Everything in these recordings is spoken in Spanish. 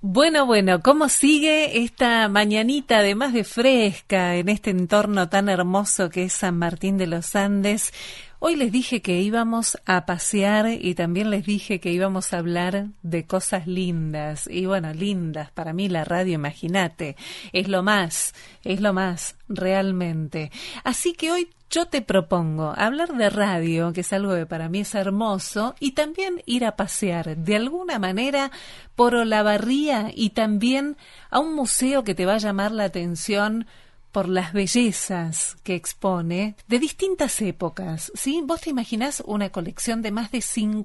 Bueno, ¿cómo sigue esta mañanita, además de fresca, en este entorno tan hermoso que es San Martín de los Andes? Hoy les dije que íbamos a pasear y también les dije que íbamos a hablar de cosas lindas. Y bueno, lindas, para mí la radio, imagínate, es lo más, realmente. Así que hoy yo te propongo hablar de radio, que es algo que para mí es hermoso, y también ir a pasear de alguna manera por Olavarría y también a un museo que te va a llamar la atención por las bellezas que expone de distintas épocas, ¿sí? Vos te imaginás una colección de más de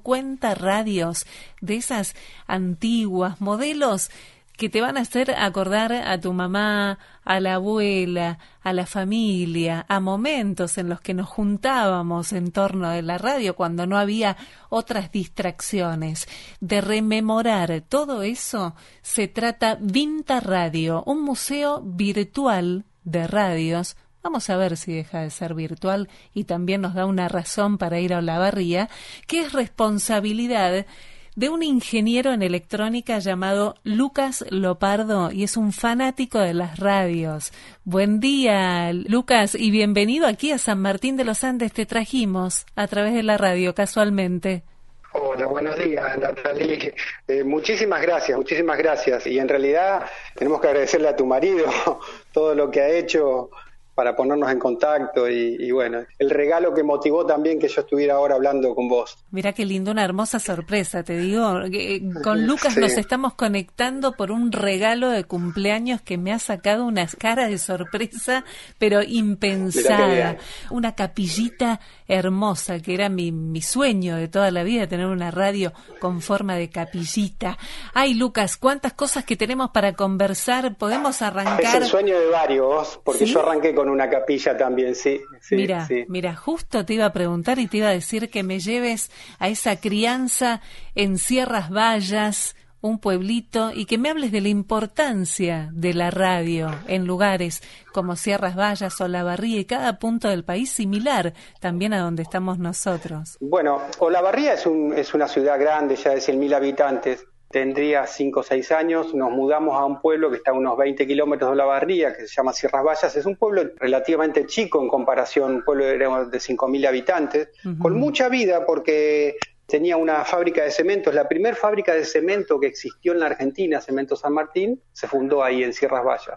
50 radios de esas antiguas, modelos que te van a hacer acordar a tu mamá, a la abuela, a la familia, a momentos en los que nos juntábamos en torno de la radio cuando no había otras distracciones. De rememorar todo eso se trata Vinta Radio, un museo virtual de radios. Vamos a ver si deja de ser virtual y también nos da una razón para ir a Olavarría, que es responsabilidad de un ingeniero en electrónica llamado Lucas Lopardo y es un fanático de las radios. Buen día, Lucas, y bienvenido aquí a San Martín de los Andes. Te trajimos a través de la radio, casualmente. Hola, buenos días, Natalie. Muchísimas gracias. Y en realidad tenemos que agradecerle a tu marido todo lo que ha hecho para ponernos en contacto y bueno, el regalo que motivó también que yo estuviera ahora hablando con vos. Mirá qué lindo, una hermosa sorpresa, te digo. Con Lucas nos estamos conectando por un regalo de cumpleaños que me ha sacado una cara de sorpresa, pero impensada. Una capillita hermosa, que era mi sueño de toda la vida, tener una radio con forma de capillita. Ay, Lucas, cuántas cosas que tenemos para conversar. Podemos arrancar. Es el sueño de varios, porque ¿Sí? Yo arranqué con una capilla también, sí. Mira, justo te iba a preguntar y te iba a decir que me lleves a esa crianza en Sierras Bayas, un pueblito, y que me hables de la importancia de la radio en lugares como Sierras Bayas, Olavarría y cada punto del país similar también a donde estamos nosotros. Bueno, Olavarría es una ciudad grande, ya de 100.000 habitantes. Tendría 5 o 6 años, nos mudamos a un pueblo que está a unos 20 kilómetros de Olavarría, que se llama Sierras Bayas. Es un pueblo relativamente chico en comparación, un pueblo de 5.000 habitantes, con mucha vida porque tenía una fábrica de cementos. La primera fábrica de cemento que existió en la Argentina, Cemento San Martín, se fundó ahí en Sierras Bayas.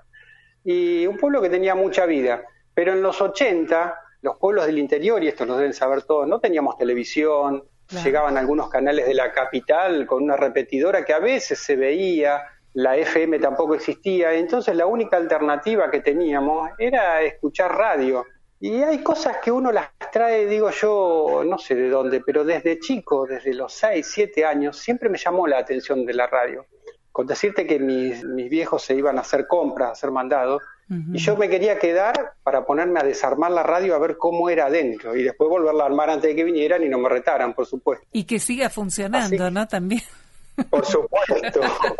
Y un pueblo que tenía mucha vida. Pero en los 80, los pueblos del interior, y esto lo deben saber todos, no teníamos televisión. Claro. Llegaban algunos canales de la capital con una repetidora que a veces se veía, la FM tampoco existía, entonces la única alternativa que teníamos era escuchar radio. Y hay cosas que uno las trae, digo yo, no sé de dónde, pero desde chico, desde los 6, 7 años, siempre me llamó la atención de la radio. Con decirte que mis viejos se iban a hacer compras, a hacer mandados, y yo me quería quedar para ponerme a desarmar la radio a ver cómo era adentro y después volverla a armar antes de que vinieran y no me retaran, por supuesto. Y que siga funcionando, ¿no? También. Por supuesto.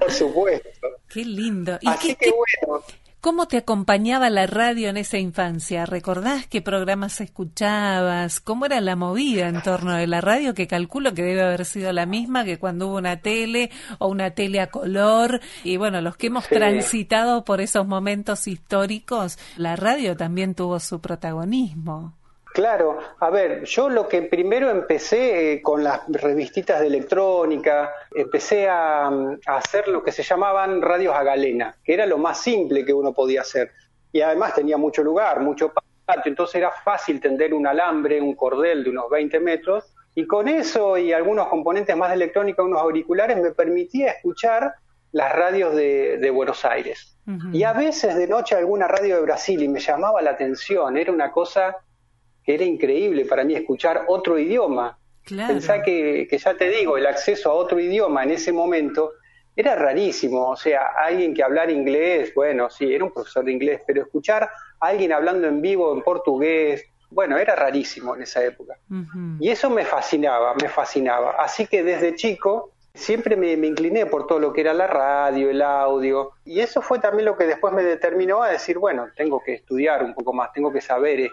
Qué lindo. ¿Y Así que bueno. ¿Cómo te acompañaba la radio en esa infancia? ¿Recordás qué programas escuchabas? ¿Cómo era la movida en torno de la radio? Que calculo que debe haber sido la misma que cuando hubo una tele o una tele a color. Y bueno, los que hemos transitado por esos momentos históricos, la radio también tuvo su protagonismo. Claro, a ver, yo lo que primero empecé con las revistitas de electrónica, empecé a hacer lo que se llamaban radios a galena, que era lo más simple que uno podía hacer. Y además tenía mucho lugar, mucho patio, entonces era fácil tender un alambre, un cordel de unos 20 metros, y con eso y algunos componentes más de electrónica, unos auriculares, me permitía escuchar las radios de Buenos Aires. Y a veces de noche alguna radio de Brasil, y me llamaba la atención, era una cosa que era increíble para mí escuchar otro idioma. Claro. Pensá que ya te digo, el acceso a otro idioma en ese momento era rarísimo. O sea, alguien que hablara inglés, bueno, sí, era un profesor de inglés, pero escuchar a alguien hablando en vivo en portugués, bueno, era rarísimo en esa época. Y eso me fascinaba. Así que desde chico siempre me incliné por todo lo que era la radio, el audio, y eso fue también lo que después me determinó a decir, bueno, tengo que estudiar un poco más, tengo que saber esto.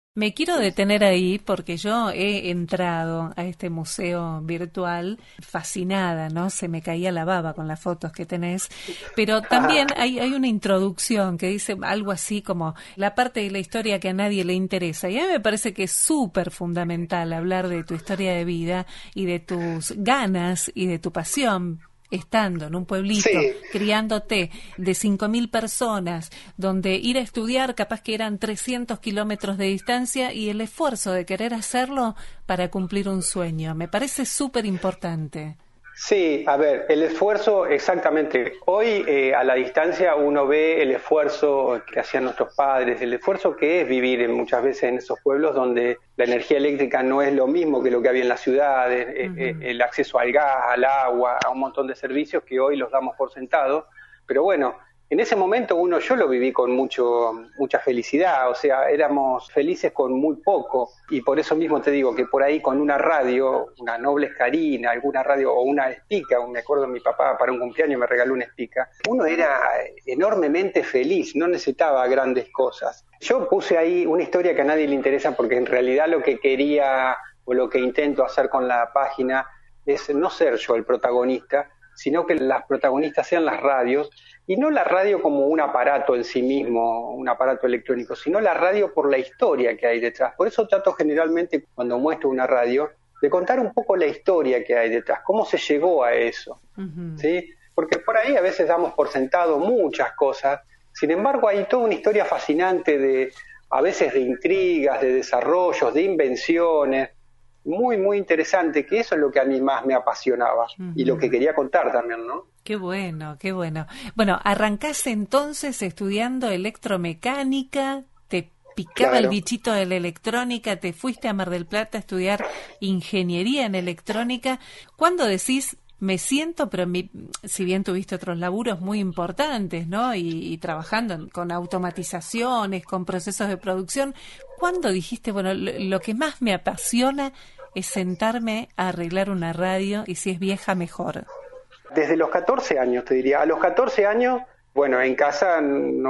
Me quiero detener ahí porque yo he entrado a este museo virtual fascinada, ¿no? Se me caía la baba con las fotos que tenés, pero también hay una introducción que dice algo así como la parte de la historia que a nadie le interesa, y a mí me parece que es súper fundamental hablar de tu historia de vida y de tus ganas y de tu pasión estando en un pueblito, Sí. criándote de 5.000 personas, donde ir a estudiar capaz que eran 300 kilómetros de distancia y el esfuerzo de querer hacerlo para cumplir un sueño. Me parece súper importante. Sí, a ver, el esfuerzo, exactamente. Hoy a la distancia uno ve el esfuerzo que hacían nuestros padres, el esfuerzo que es vivir muchas veces en esos pueblos donde la energía eléctrica no es lo mismo que lo que había en las ciudades, el acceso al gas, al agua, a un montón de servicios que hoy los damos por sentado. Pero bueno, en ese momento yo lo viví con mucha felicidad, o sea, éramos felices con muy poco, y por eso mismo te digo que por ahí con una radio, una Noble Escarina, alguna radio o una Espica, me acuerdo mi papá para un cumpleaños me regaló una Espica, uno era enormemente feliz, no necesitaba grandes cosas. Yo puse ahí una historia que a nadie le interesa porque en realidad lo que quería o lo que intento hacer con la página es no ser yo el protagonista, sino que las protagonistas sean las radios, y no la radio como un aparato en sí mismo, un aparato electrónico, sino la radio por la historia que hay detrás. Por eso trato generalmente, cuando muestro una radio, de contar un poco la historia que hay detrás, cómo se llegó a eso, ¿sí? Porque por ahí a veces damos por sentado muchas cosas, sin embargo hay toda una historia fascinante a veces de intrigas, de desarrollos, de invenciones, muy, muy interesante, que eso es lo que a mí más me apasionaba y lo que quería contar también, ¿no? Qué bueno, qué bueno. Bueno, arrancaste entonces estudiando electromecánica, te picaba el bichito de la electrónica, te fuiste a Mar del Plata a estudiar ingeniería en electrónica. ¿Cuándo decís, me siento, pero si bien tuviste otros laburos muy importantes, ¿no? Y trabajando con automatizaciones, con procesos de producción, ¿cuándo dijiste, bueno, lo que más me apasiona es sentarme a arreglar una radio y si es vieja, mejor? Desde los 14 años, te diría. A los 14 años, bueno, en casa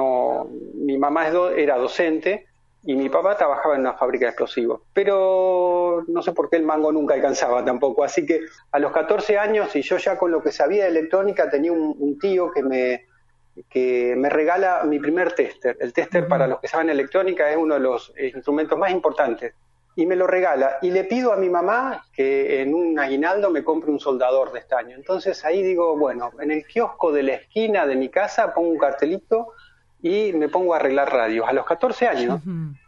mi mamá era docente y mi papá trabajaba en una fábrica de explosivos. Pero no sé por qué el mango nunca alcanzaba tampoco. Así que a los 14 años, y yo ya con lo que sabía de electrónica, tenía un tío que me regala mi primer tester. El tester, para los que saben electrónica, es uno de los instrumentos más importantes. Y me lo regala, y le pido a mi mamá que en un aguinaldo me compre un soldador de estaño. Entonces ahí digo, bueno, en el kiosco de la esquina de mi casa pongo un cartelito y me pongo a arreglar radios a los 14 años.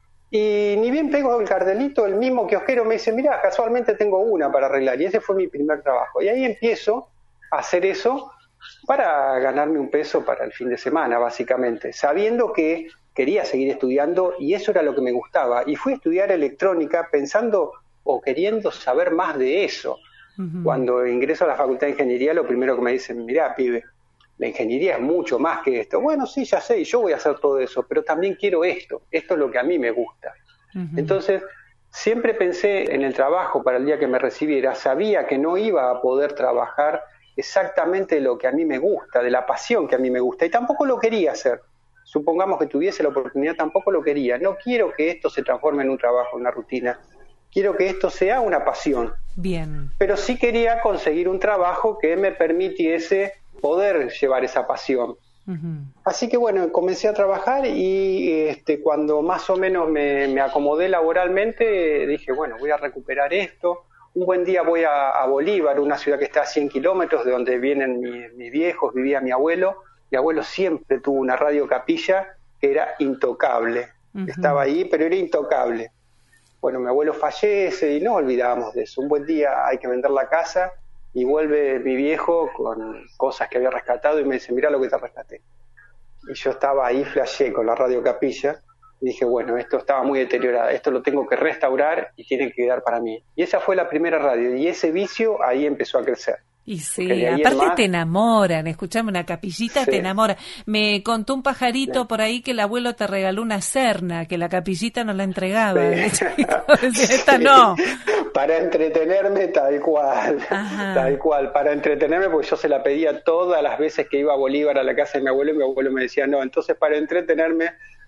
Y ni bien pego el cartelito, el mismo kiosquero me dice, mira, casualmente tengo una para arreglar, y ese fue mi primer trabajo. Y ahí empiezo a hacer eso para ganarme un peso para el fin de semana, básicamente, sabiendo que quería seguir estudiando y eso era lo que me gustaba. Y fui a estudiar electrónica pensando o queriendo saber más de eso. Cuando ingreso a la Facultad de Ingeniería, lo primero que me dicen, mirá, pibe, la ingeniería es mucho más que esto. Bueno, sí, ya sé, y yo voy a hacer todo eso, pero también quiero esto es lo que a mí me gusta. Entonces, siempre pensé en el trabajo para el día que me recibiera, sabía que no iba a poder trabajar exactamente lo que a mí me gusta, de la pasión que a mí me gusta, y tampoco lo quería hacer. Supongamos que tuviese la oportunidad, tampoco lo quería. No quiero que esto se transforme en un trabajo, en una rutina. Quiero que esto sea una pasión. Bien. Pero sí quería conseguir un trabajo que me permitiese poder llevar esa pasión. Así que bueno, comencé a trabajar y cuando más o menos me acomodé laboralmente, dije, bueno, voy a recuperar esto. Un buen día voy a Bolívar, una ciudad que está a 100 kilómetros de donde vienen mis viejos, vivía mi abuelo. Mi abuelo siempre tuvo una radio capilla que era intocable. Estaba ahí, pero era intocable. Bueno, mi abuelo fallece y no olvidábamos de eso. Un buen día hay que vender la casa y vuelve mi viejo con cosas que había rescatado y me dice, mirá lo que te rescaté. Y yo estaba ahí, flashé con la radio capilla y dije, bueno, esto estaba muy deteriorado, esto lo tengo que restaurar y tiene que quedar para mí. Y esa fue la primera radio y ese vicio ahí empezó a crecer. Y sí, aparte te enamoran, escuchame, una capillita te enamora. Me contó un pajarito por ahí que el abuelo te regaló una cerna, que la capillita no la entregaba. Sí. Esta no. Para entretenerme, tal cual. Tal cual, para entretenerme, porque yo se la pedía todas las veces que iba a Bolívar a la casa de mi abuelo y mi abuelo me decía, no, entonces para entretenerme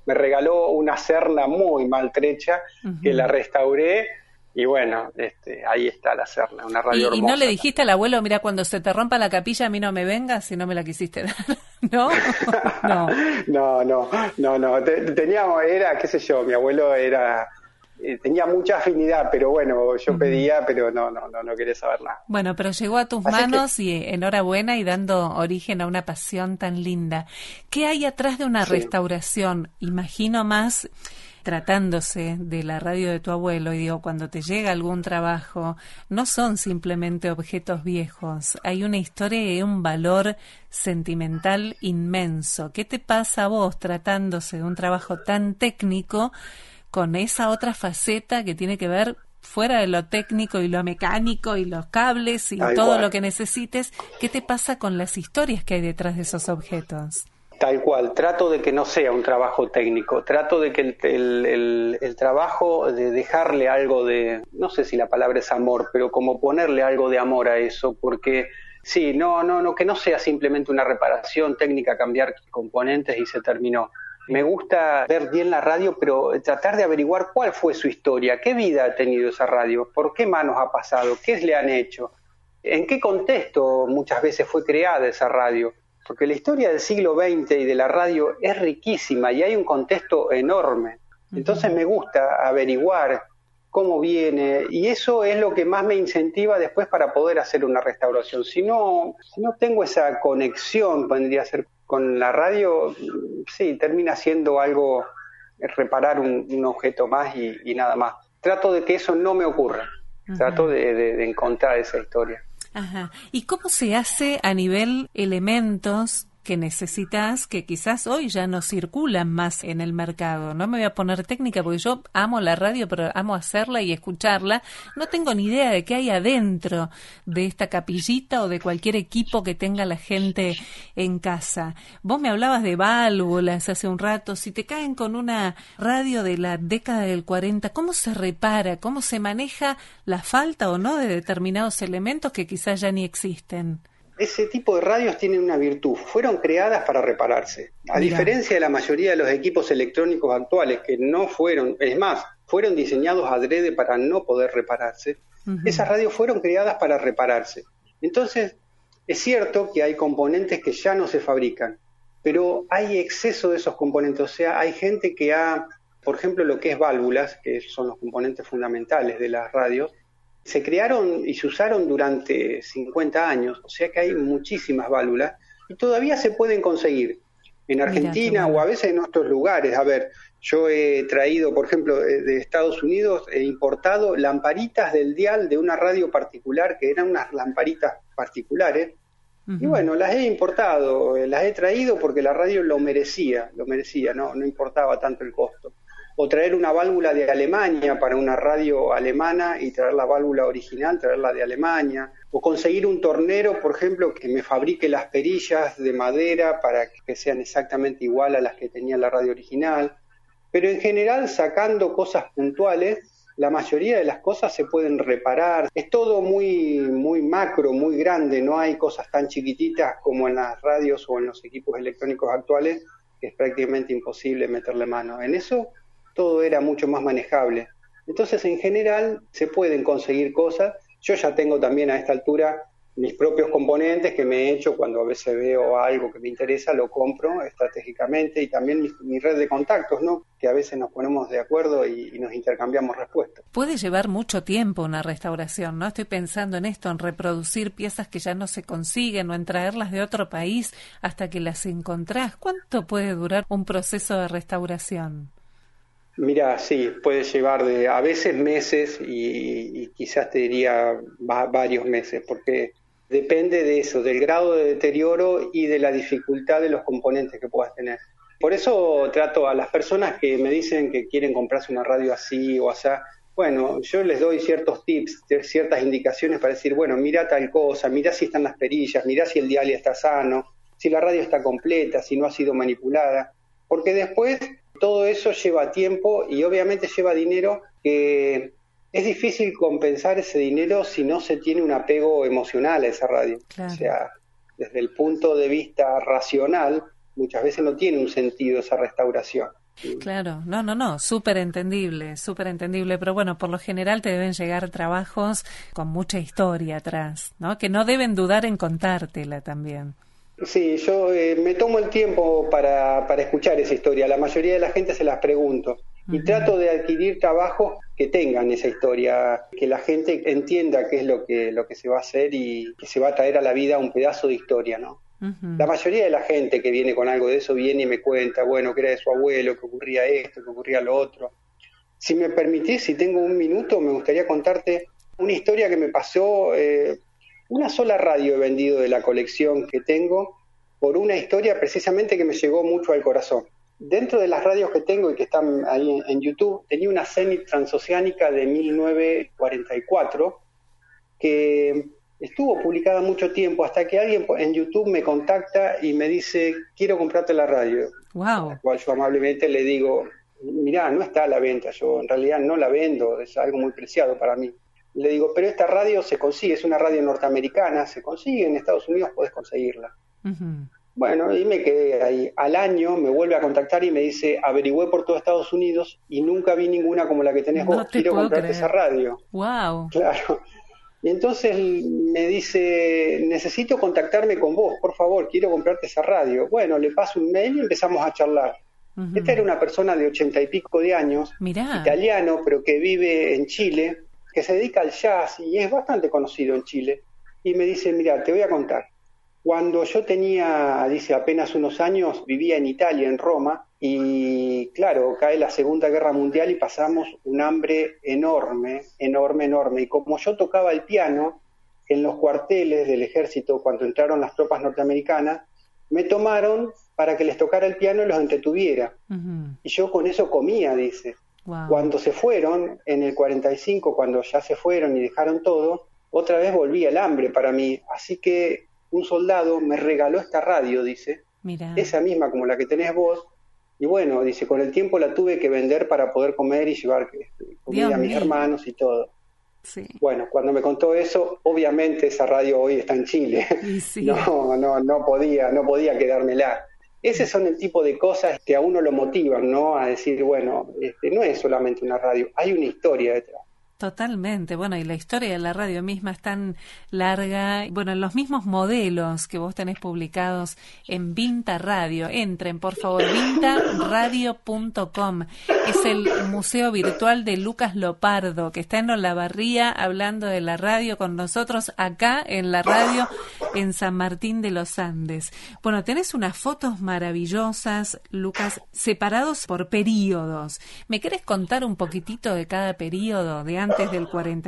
me regaló una Serna muy maltrecha que la restauré. Y bueno, ahí está la Serna, una radio hermosa. ¿Y no le dijiste al abuelo, mira, cuando se te rompa la capilla a mí no me vengas si no me la quisiste dar? ¿No? No. Teníamos, qué sé yo, mi abuelo tenía mucha afinidad, pero bueno, yo pedía, pero no quería saber nada. Bueno, pero llegó a tus manos y enhorabuena y dando origen a una pasión tan linda. ¿Qué hay atrás de una restauración? Imagino más tratándose de la radio de tu abuelo, y digo, cuando te llega algún trabajo, no son simplemente objetos viejos, hay una historia y un valor sentimental inmenso. ¿Qué te pasa a vos tratándose de un trabajo tan técnico con esa otra faceta que tiene que ver fuera de lo técnico y lo mecánico y los cables y todo lo que necesites? ¿Qué te pasa con las historias que hay detrás de esos objetos? Tal cual, trato de que no sea un trabajo técnico, trato de que el trabajo de dejarle algo de, no sé si la palabra es amor, pero como ponerle algo de amor a eso, porque sí, que no sea simplemente una reparación técnica, cambiar componentes y se terminó. Me gusta ver bien la radio, pero tratar de averiguar cuál fue su historia, qué vida ha tenido esa radio, por qué manos ha pasado, qué le han hecho, en qué contexto muchas veces fue creada esa radio. Porque la historia del siglo XX y de la radio es riquísima y hay un contexto enorme. Entonces me gusta averiguar cómo viene y eso es lo que más me incentiva después para poder hacer una restauración. Si no tengo esa conexión, vendría a ser con la radio, sí, termina siendo algo, reparar un objeto más y nada más. Trato de que eso no me ocurra. Trato de encontrar esa historia. Ajá. ¿Y cómo se hace a nivel elementos que necesitas, que quizás hoy ya no circulan más en el mercado? No me voy a poner técnica porque yo amo la radio, pero amo hacerla y escucharla. No tengo ni idea de qué hay adentro de esta capillita o de cualquier equipo que tenga la gente en casa. Vos me hablabas de válvulas hace un rato. Si te caen con una radio de la década del 40, ¿cómo se repara? ¿Cómo se maneja la falta o no de determinados elementos que quizás ya ni existen? Ese tipo de radios tienen una virtud, fueron creadas para repararse. A diferencia de la mayoría de los equipos electrónicos actuales que no fueron, es más, fueron diseñados adrede para no poder repararse, esas radios fueron creadas para repararse. Entonces, es cierto que hay componentes que ya no se fabrican, pero hay exceso de esos componentes, o sea, hay gente que por ejemplo, lo que es válvulas, que son los componentes fundamentales de las radios, se crearon y se usaron durante 50 años, o sea que hay muchísimas válvulas y todavía se pueden conseguir en Argentina o a veces en otros lugares. A ver, yo he traído, por ejemplo, de Estados Unidos, he importado lamparitas del dial de una radio particular, que eran unas lamparitas particulares, y bueno, las he importado, las he traído porque la radio lo merecía, no importaba tanto el costo. O traer una válvula de Alemania para una radio alemana y traer la válvula original, traerla de Alemania. O conseguir un tornero, por ejemplo, que me fabrique las perillas de madera para que sean exactamente igual a las que tenía la radio original. Pero en general, sacando cosas puntuales, la mayoría de las cosas se pueden reparar. Es todo muy macro, muy grande, no hay cosas tan chiquititas como en las radios o en los equipos electrónicos actuales, que es prácticamente imposible meterle mano. En eso todo era mucho más manejable. Entonces, en general, se pueden conseguir cosas. Yo ya tengo también a esta altura mis propios componentes que me he hecho cuando a veces veo algo que me interesa, lo compro estratégicamente, y también mi red de contactos, ¿no? Que a veces nos ponemos de acuerdo y nos intercambiamos respuestas. Puede llevar mucho tiempo una restauración, ¿no? Estoy pensando en esto, en reproducir piezas que ya no se consiguen o en traerlas de otro país hasta que las encontrás. ¿Cuánto puede durar un proceso de restauración? Mira, sí, puede llevar a veces meses y quizás te diría varios meses, porque depende de eso, del grado de deterioro y de la dificultad de los componentes que puedas tener. Por eso trato a las personas que me dicen que quieren comprarse una radio así o así, bueno, yo les doy ciertos tips, ciertas indicaciones para decir, bueno, mira tal cosa, mira si están las perillas, mira si el dial está sano, si la radio está completa, si no ha sido manipulada, porque después todo eso lleva tiempo y obviamente lleva dinero, que es difícil compensar ese dinero si no se tiene un apego emocional a esa radio. Claro. O sea, desde el punto de vista racional, muchas veces no tiene un sentido esa restauración. Claro, no, súper entendible, pero bueno, por lo general te deben llegar trabajos con mucha historia atrás, ¿no? Que no deben dudar en contártela también. Sí, yo me tomo el tiempo para escuchar esa historia. La mayoría de la gente se las pregunto y trato de adquirir trabajos que tengan esa historia, que la gente entienda qué es lo que se va a hacer y que se va a traer a la vida un pedazo de historia, ¿no? La mayoría de la gente que viene con algo de eso viene y me cuenta, bueno, que era de su abuelo, que ocurría esto, que ocurría lo otro. Si me permitís, si tengo un minuto, me gustaría contarte una historia que me pasó. Una sola radio he vendido de la colección que tengo por una historia precisamente que me llegó mucho al corazón. Dentro de las radios que tengo y que están ahí en YouTube, tenía una Zenith transoceánica de 1944 que estuvo publicada mucho tiempo hasta que alguien en YouTube me contacta y me dice, quiero comprarte la radio. Wow. A la cual yo amablemente le digo, mirá, no está a la venta, yo en realidad no la vendo, es algo muy preciado para mí. Le digo, pero esta radio se consigue, es una radio norteamericana, se consigue en Estados Unidos, podés conseguirla. Bueno, y me quedé ahí. Al año me vuelve a contactar y me dice, averigüé por todo Estados Unidos y nunca vi ninguna como la que tenés vos, quiero comprarte esa radio. Wow. Claro. Y entonces me dice, necesito contactarme con vos, por favor, quiero comprarte esa radio. Bueno, le paso un mail y empezamos a charlar. Esta era una persona de 80 y pico de años, italiano, pero que vive en Chile, que se dedica al jazz y es bastante conocido en Chile. Y me dice, mira, te voy a contar. Cuando yo tenía, dice, apenas unos años, vivía en Italia, en Roma, y claro, cae la Segunda Guerra Mundial y pasamos un hambre enorme. Y como yo tocaba el piano en los cuarteles del ejército cuando entraron las tropas norteamericanas, me tomaron para que les tocara el piano y los entretuviera. Y yo con eso comía, dice. Wow. Cuando se fueron, en el 45, cuando ya se fueron y dejaron todo, otra vez volvía el hambre para mí. Así que un soldado me regaló esta radio, dice, esa misma como la que tenés vos, y bueno, dice, con el tiempo la tuve que vender para poder comer y llevar comida a mis hermanos y todo. Sí. Bueno, cuando me contó eso, obviamente esa radio hoy está en Chile. Sí. No podía quedármela. Ese son el tipo de cosas que a uno lo motivan, ¿no? A decir, bueno, no es solamente una radio, hay una historia detrás. Totalmente, bueno, y la historia de la radio misma es tan larga, bueno, en los mismos modelos que vos tenés publicados en Vinta Radio, entren por favor, vintaradio.com, es el museo virtual de Lucas Lopardo, que está en Olavarría hablando de la radio con nosotros acá en la radio en San Martín de los Andes. Bueno, tenés unas fotos maravillosas, Lucas, separados por períodos. ¿Me querés contar un poquitito de cada período, de antes del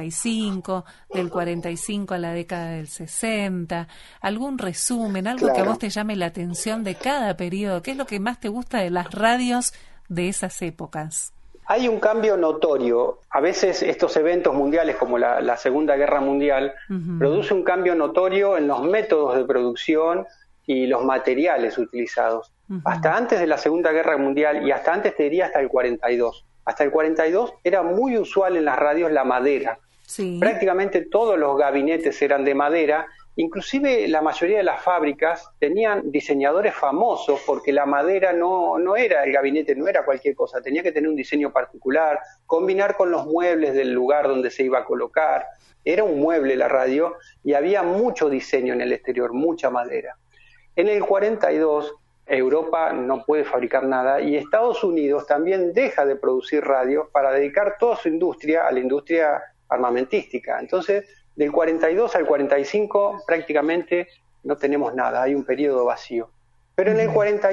45, del 45 a la década del 60, algún resumen, algo que a vos te llame la atención de cada periodo? ¿Qué es lo que más te gusta de las radios de esas épocas? Hay un cambio notorio. A veces estos eventos mundiales como la Segunda Guerra Mundial produce un cambio notorio en los métodos de producción y los materiales utilizados. Hasta antes de la Segunda Guerra Mundial y hasta antes te diría hasta el 42. Hasta el 42 era muy usual en las radios la madera. Sí. Prácticamente todos los gabinetes eran de madera, inclusive la mayoría de las fábricas tenían diseñadores famosos porque la madera no era el gabinete, no era cualquier cosa, tenía que tener un diseño particular, combinar con los muebles del lugar donde se iba a colocar. Era un mueble la radio y había mucho diseño en el exterior, mucha madera. En el 42 Europa no puede fabricar nada y Estados Unidos también deja de producir radios para dedicar toda su industria a la industria armamentística. Entonces, del 42 al 45 prácticamente no tenemos nada, hay un periodo vacío. Pero en el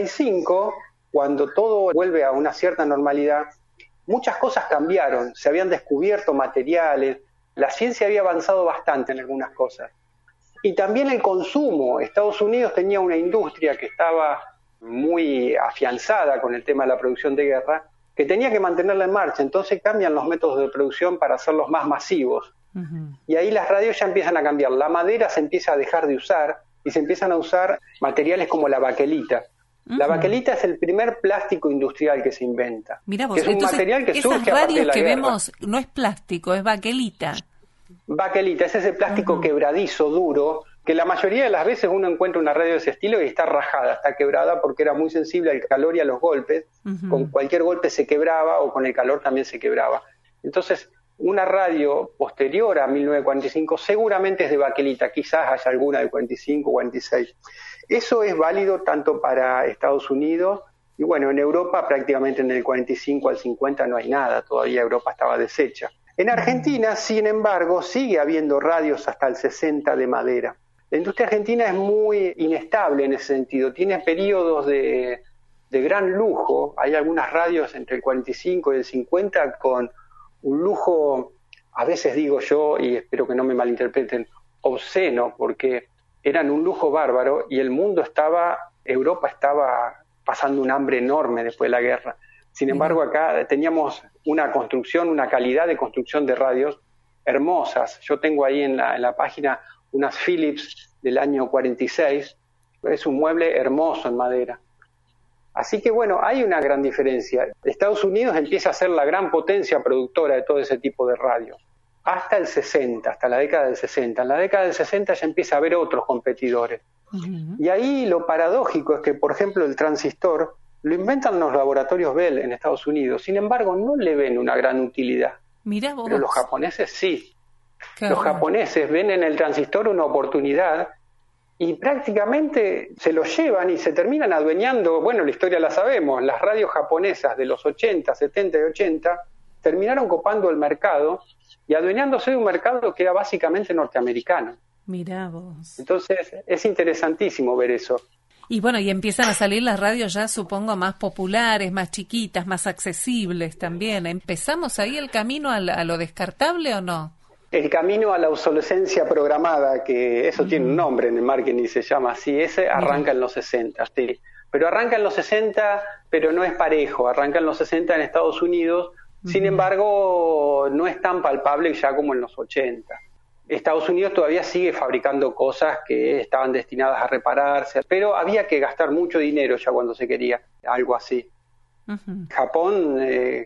45, cuando todo vuelve a una cierta normalidad, muchas cosas cambiaron, se habían descubierto materiales, la ciencia había avanzado bastante en algunas cosas. Y también el consumo. Estados Unidos tenía una industria que estaba muy afianzada con el tema de la producción de guerra, que tenía que mantenerla en marcha. Entonces cambian los métodos de producción para hacerlos más masivos. Y ahí las radios ya empiezan a cambiar. La madera se empieza a dejar de usar y se empiezan a usar materiales como la baquelita. La baquelita es el primer plástico industrial que se inventa. Mirá vos, que es un material que surge a partir de la que guerra. vemos no es plástico, es baquelita. Baquelita, es ese plástico quebradizo, duro, que la mayoría de las veces uno encuentra una radio de ese estilo y está rajada, está quebrada porque era muy sensible al calor y a los golpes. Con cualquier golpe se quebraba o con el calor también se quebraba. Entonces, una radio posterior a 1945 seguramente es de baquelita, quizás haya alguna de 45 o 46. Eso es válido tanto para Estados Unidos y bueno, en Europa prácticamente en el 45 al 50 no hay nada, todavía Europa estaba deshecha. En Argentina, sin embargo, sigue habiendo radios hasta el 60 de madera. La industria argentina es muy inestable en ese sentido, tiene periodos de gran lujo, hay algunas radios entre el 45 y el 50 con un lujo, a veces digo yo, y espero que no me malinterpreten, obsceno, porque eran un lujo bárbaro y Europa estaba pasando un hambre enorme después de la guerra. Sin embargo, acá teníamos una construcción, una calidad de construcción de radios hermosas. Yo tengo ahí en la página unas Philips del año 46, es un mueble hermoso en madera. Así que bueno, hay una gran diferencia. Estados Unidos empieza a ser la gran potencia productora de todo ese tipo de radios. Hasta el 60, hasta la década del 60. En la década del 60 ya empieza a haber otros competidores. Y ahí lo paradójico es que, por ejemplo, el transistor lo inventan los laboratorios Bell en Estados Unidos. Sin embargo, no le ven una gran utilidad. Mirá vos. Pero los japoneses sí. Claro. Los japoneses ven en el transistor una oportunidad y prácticamente se lo llevan y se terminan adueñando. Bueno, la historia la sabemos. Las radios japonesas de los 80, 70 y 80 terminaron copando el mercado y adueñándose de un mercado que era básicamente norteamericano. Mirá vos. Entonces, es interesantísimo ver eso. Y bueno, y empiezan a salir las radios ya, supongo, más populares, más chiquitas, más accesibles también. ¿Empezamos ahí el camino a lo descartable o no? El camino a la obsolescencia programada, que eso tiene un nombre en el marketing y se llama así, ese arranca en los 60, sí. Pero arranca en los 60, pero no es parejo, arranca en los 60 en Estados Unidos, sin embargo no es tan palpable ya como en los 80. Estados Unidos todavía sigue fabricando cosas que estaban destinadas a repararse, pero había que gastar mucho dinero ya cuando se quería algo así. Japón,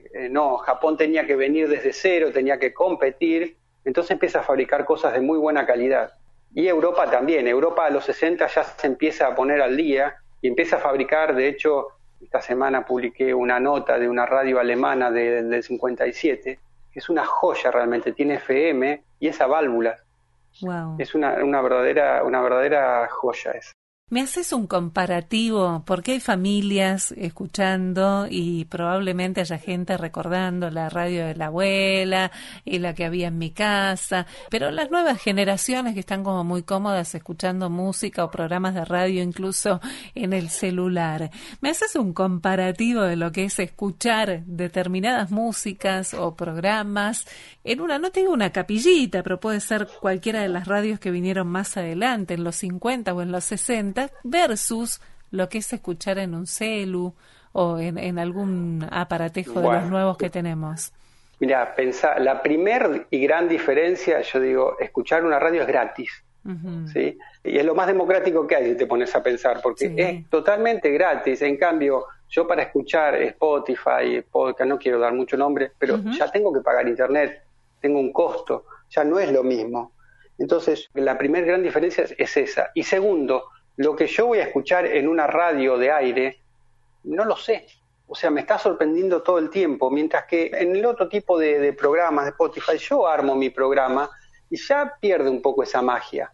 no, Japón tenía que venir desde cero, tenía que competir, entonces empieza a fabricar cosas de muy buena calidad. Y Europa también, Europa a los 60 ya se empieza a poner al día y empieza a fabricar, de hecho, esta semana publiqué una nota de una radio alemana del 57, que es una joya realmente, tiene FM y esa válvula. Wow. Es una verdadera joya esa. ¿Me haces un comparativo? Porque hay familias escuchando y probablemente haya gente recordando la radio de la abuela y la que había en mi casa, pero las nuevas generaciones que están como muy cómodas escuchando música o programas de radio incluso en el celular. ¿Me haces un comparativo de lo que es escuchar determinadas músicas o programas en no te digo una capillita, pero puede ser cualquiera de las radios que vinieron más adelante, en los 50 o en los 60, versus lo que es escuchar en un celu o en algún aparatejo de los nuevos que tenemos? Mira, pensá, la primer y gran diferencia, yo digo, escuchar una radio es gratis, ¿sí? Y es lo más democrático que hay si te pones a pensar, porque es totalmente gratis. En cambio, yo para escuchar Spotify, podcast, no quiero dar mucho nombre, pero ya tengo que pagar internet, tengo un costo, ya no es lo mismo. Entonces, la primera gran diferencia es esa. Y segundo, lo que yo voy a escuchar en una radio de aire, no lo sé. O sea, me está sorprendiendo todo el tiempo, mientras que en el otro tipo de programas de Spotify, yo armo mi programa y ya pierde un poco esa magia.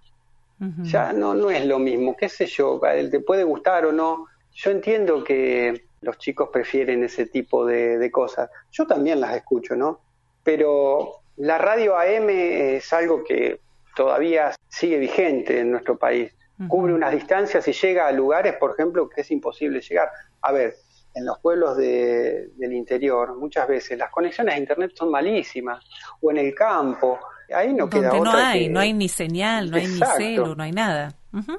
Ya no es lo mismo, qué sé yo, te puede gustar o no. Yo entiendo que los chicos prefieren ese tipo de cosas. Yo también las escucho, ¿no? Pero la radio AM es algo que todavía sigue vigente en nuestro país. Cubre unas distancias y llega a lugares, por ejemplo, que es imposible llegar. A ver, en los pueblos del interior, muchas veces las conexiones a internet son malísimas, o en el campo, ahí no queda otra. Donde no hay ni señal, no hay ni celu, no hay nada.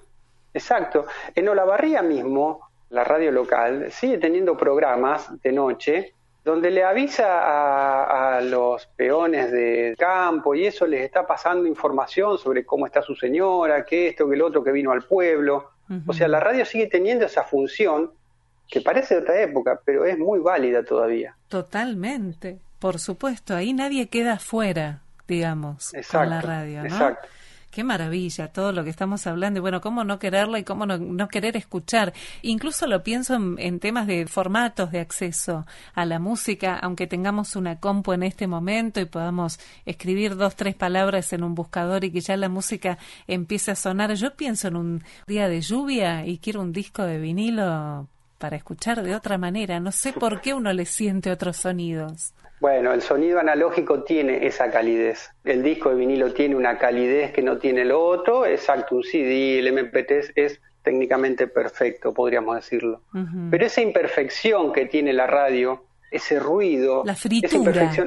Exacto. En Olavarría mismo, la radio local sigue teniendo programas de noche donde le avisa a los peones del campo y eso les está pasando información sobre cómo está su señora, que esto, que el otro, que vino al pueblo. O sea, la radio sigue teniendo esa función que parece de otra época, pero es muy válida todavía. Totalmente, por supuesto, ahí nadie queda fuera, digamos, con la radio, ¿no? Exacto. Qué maravilla todo lo que estamos hablando y bueno, cómo no quererla y cómo no querer escuchar. Incluso lo pienso en temas de formatos de acceso a la música, aunque tengamos una compu en este momento y podamos escribir 2, 3 palabras en un buscador y que ya la música empiece a sonar. Yo pienso en un día de lluvia y quiero un disco de vinilo para escuchar de otra manera. No sé por qué uno le siente otros sonidos. Bueno, el sonido analógico tiene esa calidez. El disco de vinilo tiene una calidez que no tiene lo otro. Exacto, un CD, el MP3 es técnicamente perfecto, podríamos decirlo. Uh-huh. Pero esa imperfección que tiene la radio, ese ruido, la fritura, esa imperfección,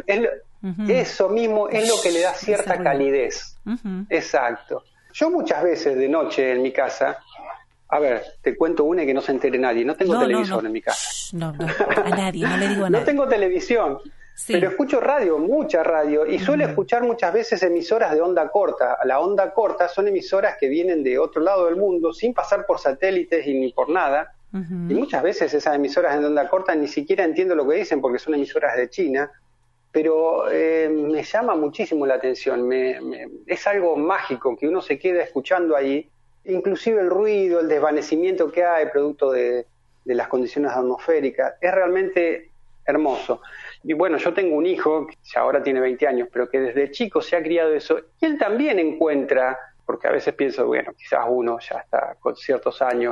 eso mismo es lo que le da cierta calidez. Uh-huh. Exacto. Yo muchas veces de noche en mi casa, a ver, te cuento una y que no se entere nadie, no tengo televisor en mi casa. No, a nadie, no le digo a nadie. No tengo televisión. Sí. Pero escucho radio, mucha radio, y suelo escuchar muchas veces emisoras de onda corta. La onda corta son emisoras que vienen de otro lado del mundo, sin pasar por satélites y ni por nada. Y muchas veces esas emisoras de onda corta ni siquiera entiendo lo que dicen porque son emisoras de China. Pero me llama muchísimo la atención, es algo mágico que uno se queda escuchando ahí. Inclusive el ruido, el desvanecimiento que hay producto de las condiciones atmosféricas, es realmente hermoso. Y bueno, yo tengo un hijo, que ya ahora tiene 20 años, pero que desde chico se ha criado eso, y él también encuentra, porque a veces pienso, bueno, quizás uno ya está con ciertos años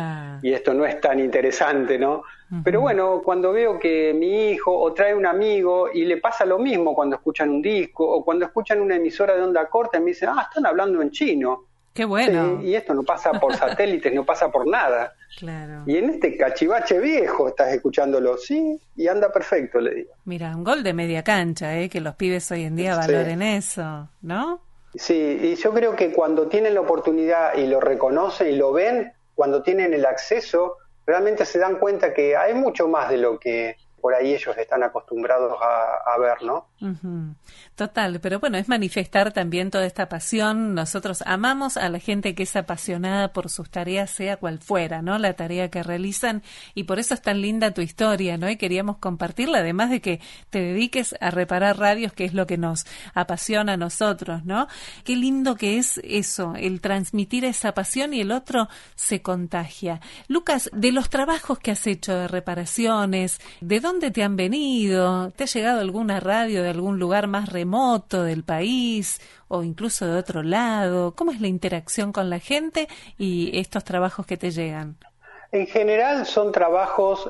y esto no es tan interesante, ¿no? Uh-huh. Pero bueno, cuando veo que mi hijo o trae un amigo y le pasa lo mismo cuando escuchan un disco o cuando escuchan una emisora de onda corta y me dicen, están hablando en chino. Qué bueno. Sí, y esto no pasa por satélites, no pasa por nada. Claro. Y en este cachivache viejo estás escuchándolo, sí, y anda perfecto, le digo. Mira, un gol de media cancha, que los pibes hoy en día valoren eso, ¿no? Sí, y yo creo que cuando tienen la oportunidad y lo reconocen y lo ven, cuando tienen el acceso, realmente se dan cuenta que hay mucho más de lo que por ahí ellos están acostumbrados a ver, ¿no? Uh-huh. Total, pero bueno, es manifestar también toda esta pasión. Nosotros amamos a la gente que es apasionada por sus tareas, sea cual fuera, ¿no? La tarea que realizan, y por eso es tan linda tu historia, ¿no? Y queríamos compartirla, además de que te dediques a reparar radios, que es lo que nos apasiona a nosotros, ¿no? Qué lindo que es eso, el transmitir esa pasión y el otro se contagia. Lucas, de los trabajos que has hecho de reparaciones, ¿de dónde te han venido? ¿Te ha llegado alguna radio de algún lugar más remoto del país o incluso de otro lado? ¿Cómo es la interacción con la gente y estos trabajos que te llegan? En general son trabajos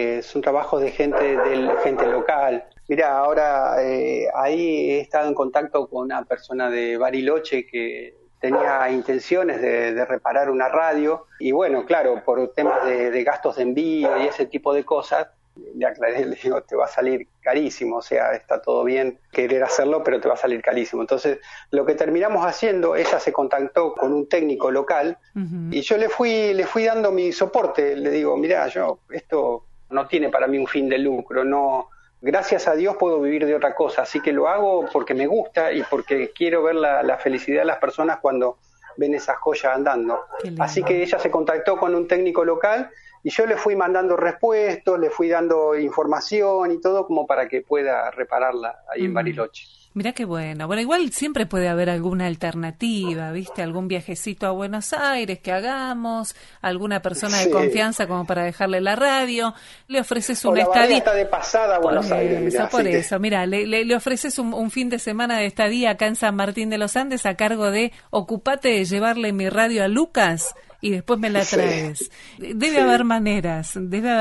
de gente local. Mira, ahora ahí he estado en contacto con una persona de Bariloche que tenía intenciones de reparar una radio y bueno, claro, por temas de gastos de envío y ese tipo de cosas, le aclaré, le digo, te va a salir carísimo, o sea, está todo bien querer hacerlo, pero te va a salir carísimo. Entonces, lo que terminamos haciendo, ella se contactó con un técnico local y yo le fui dando mi soporte, le digo, mirá, esto no tiene para mí un fin de lucro, no, gracias a Dios puedo vivir de otra cosa, así que lo hago porque me gusta y porque quiero ver la felicidad de las personas cuando ven esa joya andando. Así que ella se contactó con un técnico local y yo le fui mandando repuestos, le fui dando información y todo como para que pueda repararla ahí en Bariloche. Mirá qué bueno. Bueno, igual siempre puede haber alguna alternativa, ¿viste? Algún viajecito a Buenos Aires que hagamos, alguna persona de confianza como para dejarle la radio, le ofreces una estadía. Está de pasada a Buenos Aires. Mirá, por eso, mira, le ofreces un fin de semana de estadía acá en San Martín de los Andes a cargo de ocupate de llevarle mi radio a Lucas y después me la traes. Debe haber maneras.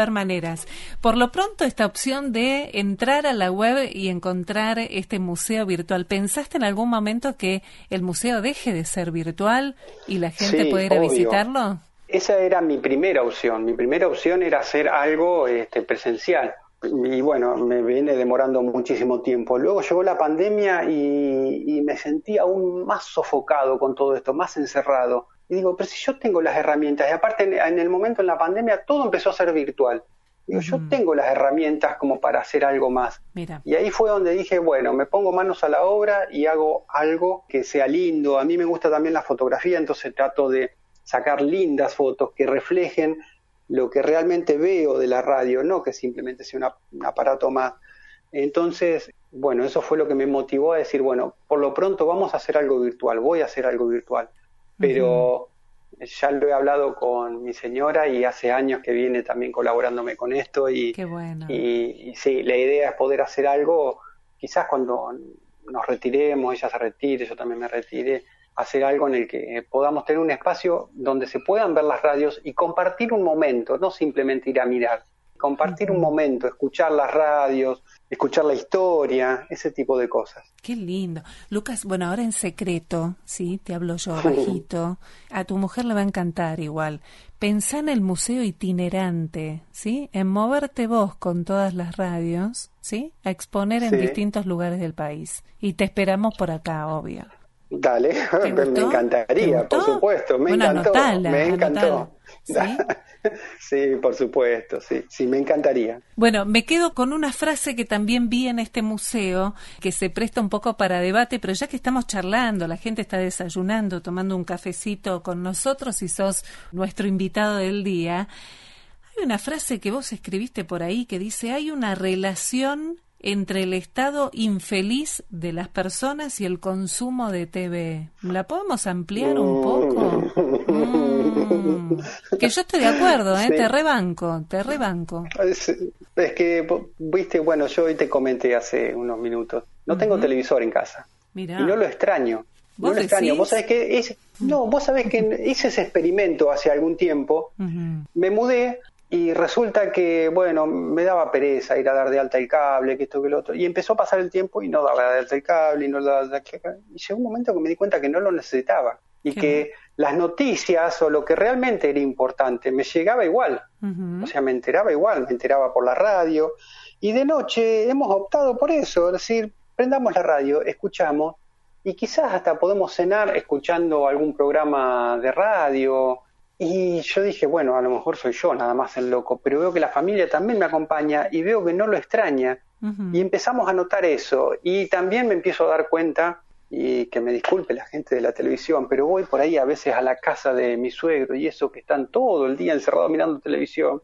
Por lo pronto, esta opción de entrar a la web y encontrar este museo virtual, ¿pensaste en algún momento que el museo deje de ser virtual y la gente pueda ir a visitarlo? Esa era mi primera opción. Mi primera opción era hacer algo presencial. Y bueno, me viene demorando muchísimo tiempo. Luego llegó la pandemia y me sentí aún más sofocado con todo esto, más encerrado. Y digo, pero si yo tengo las herramientas, y aparte en el momento en la pandemia todo empezó a ser virtual. Digo, yo tengo las herramientas como para hacer algo más. Mira. Y ahí fue donde dije, bueno, me pongo manos a la obra y hago algo que sea lindo. A mí me gusta también la fotografía, entonces trato de sacar lindas fotos que reflejen lo que realmente veo de la radio, no que simplemente sea un aparato más. Entonces bueno, eso fue lo que me motivó a decir, bueno, por lo pronto vamos a hacer algo virtual, voy a hacer algo virtual, pero ya lo he hablado con mi señora y hace años que viene también colaborándome con esto Qué bueno. y sí, la idea es poder hacer algo, quizás cuando nos retiremos, ella se retire, yo también me retire, hacer algo en el que podamos tener un espacio donde se puedan ver las radios y compartir un momento, no simplemente ir a mirar, compartir un momento, escuchar las radios, escuchar la historia, ese tipo de cosas. Qué lindo. Lucas, bueno, ahora en secreto, sí, te hablo yo bajito, a tu mujer le va a encantar igual. Pensá en el museo itinerante, ¿sí? En moverte vos con todas las radios, ¿sí? A exponer en distintos lugares del país. Y te esperamos por acá, obvio. Dale, me encantaría, por supuesto, me encantó, me encantó. ¿Sí? Sí, por supuesto, sí, me encantaría. Bueno, me quedo con una frase que también vi en este museo, que se presta un poco para debate, pero ya que estamos charlando, la gente está desayunando, tomando un cafecito con nosotros y sos nuestro invitado del día, hay una frase que vos escribiste por ahí que dice, hay una relación entre el estado infeliz de las personas y el consumo de TV. ¿La podemos ampliar un poco? Que yo estoy de acuerdo, sí. te rebanco. Es que, viste, bueno, yo hoy te comenté hace unos minutos, no tengo televisor en casa. Mirá. Y no lo extraño. ¿Vos no lo extraño. Vos sabés que vos sabés que hice ese experimento hace algún tiempo, me mudé. Y resulta que, bueno, me daba pereza ir a dar de alta el cable, que esto, que lo otro. Y empezó a pasar el tiempo y no daba de alta el cable, y no daba de alta el cable. Y llegó un momento que me di cuenta que no lo necesitaba. Y que las noticias o lo que realmente era importante me llegaba igual. O sea, me enteraba por la radio. Y de noche hemos optado por eso, es decir, prendamos la radio, escuchamos, y quizás hasta podemos cenar escuchando algún programa de radio. Y yo dije, bueno, a lo mejor soy yo nada más el loco, pero veo que la familia también me acompaña y veo que no lo extraña. Y empezamos a notar eso. Y también me empiezo a dar cuenta, y que me disculpe la gente de la televisión, pero voy por ahí a veces a la casa de mi suegro y eso que están todo el día encerrados mirando televisión.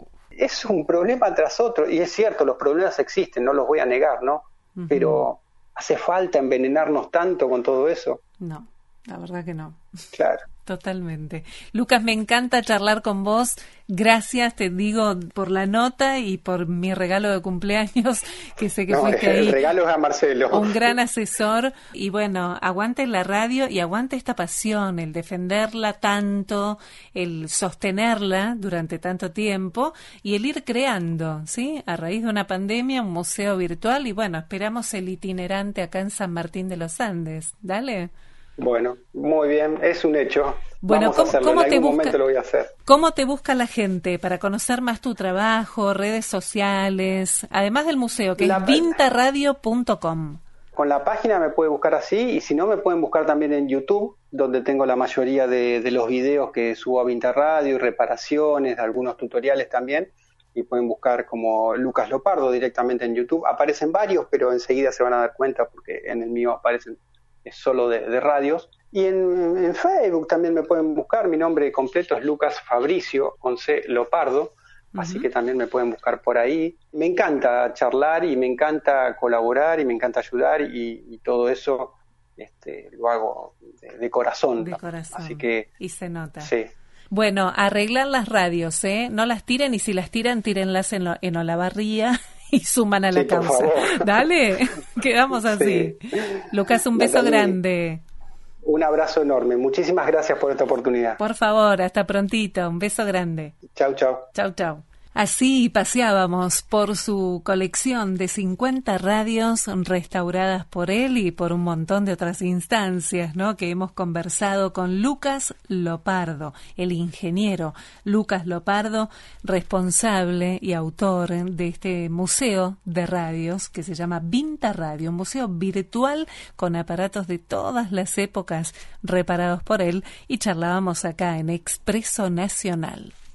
Es un problema tras otro. Y es cierto, los problemas existen, no los voy a negar, ¿no? Pero ¿hace falta envenenarnos tanto con todo eso? No, la verdad que no. Claro. Totalmente. Lucas, me encanta charlar con vos. Gracias, te digo, por la nota y por mi regalo de cumpleaños, que sé que fuiste ahí. El regalo es a Marcelo. Un gran asesor. Y bueno, aguante la radio y aguante esta pasión, el defenderla tanto, el sostenerla durante tanto tiempo y el ir creando, ¿sí? A raíz de una pandemia, un museo virtual y bueno, esperamos el itinerante acá en San Martín de los Andes. Dale. Bueno, muy bien, es un hecho. Bueno, vamos a hacerlo, en algún momento lo voy a hacer. ¿Cómo te busca la gente para conocer más tu trabajo, redes sociales, además del museo, que es vintaradio.com? Con la página me puede buscar así, y si no me pueden buscar también en YouTube, donde tengo la mayoría de los videos que subo a Vinta Radio y reparaciones, algunos tutoriales también, y pueden buscar como Lucas Lopardo directamente en YouTube. Aparecen varios, pero enseguida se van a dar cuenta porque en el mío aparecen solo de radios. Y en Facebook también me pueden buscar, mi nombre completo es Lucas Fabricio con C Lopardo, así que también me pueden buscar por ahí. Me encanta charlar y me encanta colaborar y me encanta ayudar y todo eso lo hago de corazón. De corazón. Así que, y se nota. Sí. Bueno, arreglar las radios, no las tiren, y si las tiran, tírenlas en Olavarría y suman a la causa. Dale, quedamos así. Sí. Lucas, un beso grande. Un abrazo enorme. Muchísimas gracias por esta oportunidad. Por favor, hasta prontito. Un beso grande. Chau, chau. Chau, chau. Así paseábamos por su colección de 50 radios restauradas por él y por un montón de otras instancias, ¿no? Que hemos conversado con Lucas Lopardo, el ingeniero Lucas Lopardo, responsable y autor de este museo de radios que se llama Vinta Radio, un museo virtual con aparatos de todas las épocas reparados por él, y charlábamos acá en Expreso Nacional.